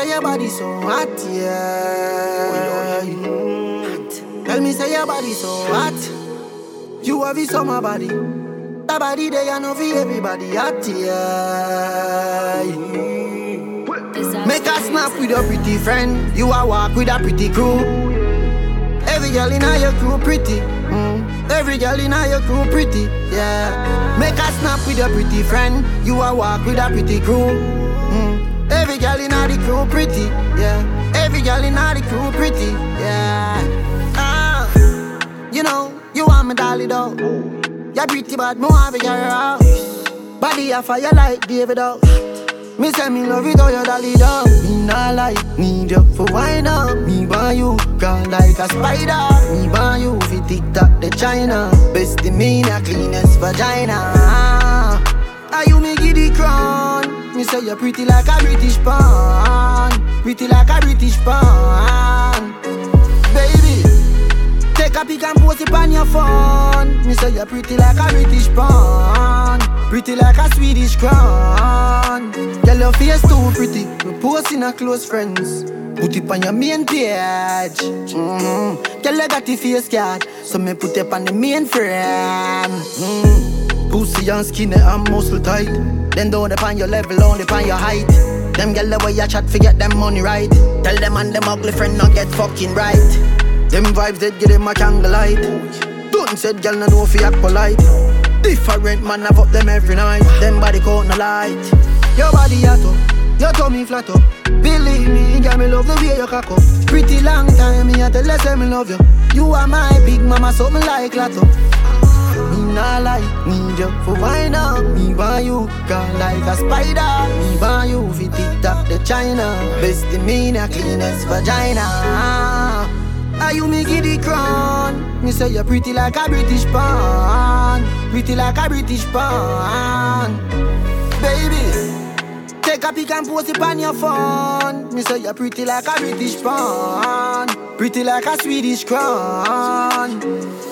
say your body so hot, yeah. Tell me say your body so hot. You have it summer body. That body there you know for everybody hot, yeah. Make a snap with your pretty friend. You a walk with a pretty crew. Every girl in your crew pretty. Every girl in your crew pretty, yeah. Make a snap with your pretty friend. You a walk with a pretty crew. Every girl in the crew pretty, yeah. Every girl in the crew pretty, yeah. You know, you want me dolly though. You're pretty but me want to your house. Body a fire like David though. Me say me love it all your dolly though. Me not like, need you for wine up. Me want you, gone like a spider. Me want you fi TikTok the China. Best in me, the cleanest vagina. Are you me give the crown? Me say you're pretty like a British pawn. Pretty like a British pawn. Baby, take a pic and post it on your phone. Me say you're pretty like a British pawn. Pretty like a Swedish crown. Girl, your face too pretty. We post in a close friends. Put it on your main page. Girl, you got the face card, so me put it on the main frame. Pussy and skinny and muscle tight. Then don't depend your level, only upon your height. Them girl the way you chat, forget them money right. Tell them and them ugly friend not get fucking right. Them vibes that give them a candlelight. Don't said girl no know fi act polite. Different man have up them every night. Them body count no light. Your body hot up, your tummy flat up. Believe me, girl me love the way you cock up. Pretty long time me a tell you say me love you. You are my big mama, something like Lato. Me not like, need you for wine up. Me want you, gone like a spider. Me want you fi TikTok the China. Best in me, the cleanest vagina. Are you me give the crown? Me say you're pretty like a British pawn. Pretty like a British pawn. Baby, take a pic and post it on your phone. Me say you're pretty like a British pawn. Pretty like a Swedish crown.